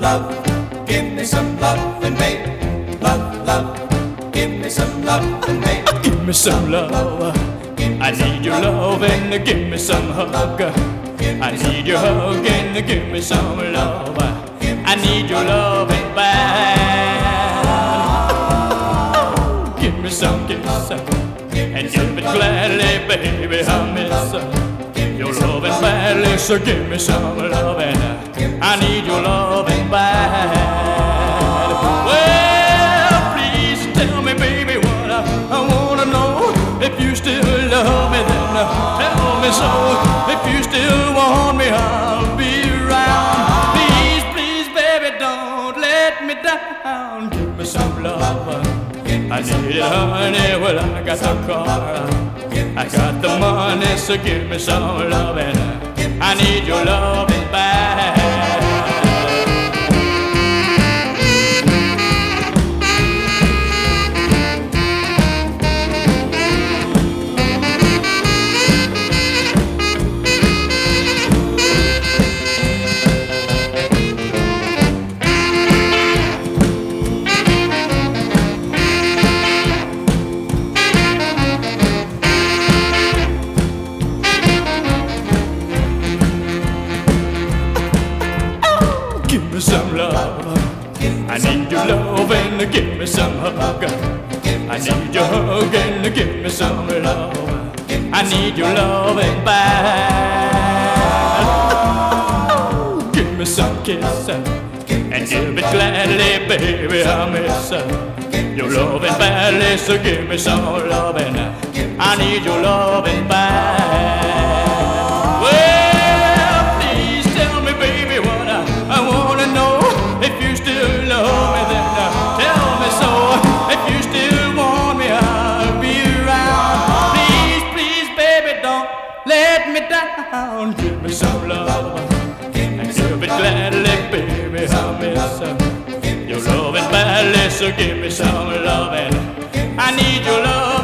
love, give me some love and babe. Love, love, give me some love and babe. Give me some love. I need your love and give me some hug. I need your hug and give me some love. I need your love and bad. Give me some kiss and give it gladly, baby. I miss your love and badly, so give me some love and I need your love and bad. Well, please tell me, baby, what I wanna know. If you still love me, then tell me so. If you still want me, I'll be around. Please, please, baby, don't let me down. Give me some love. I need it, honey. Well, I got the car, I got the money, so give me some love and I need your love bad. Give me some love. I need your love and give me some hug. I need your hug and give me some love. I need your love and bad. Give me some kiss and give it gladly, baby. I miss your love and badly, so give me some love and I need your love and bad. If you still love me, then tell me so. If you still want me, I'll be around. Please, please, baby, don't let me down. Give me some love and give it gladly, baby. I miss your love and badly, so give me some love and I need your love.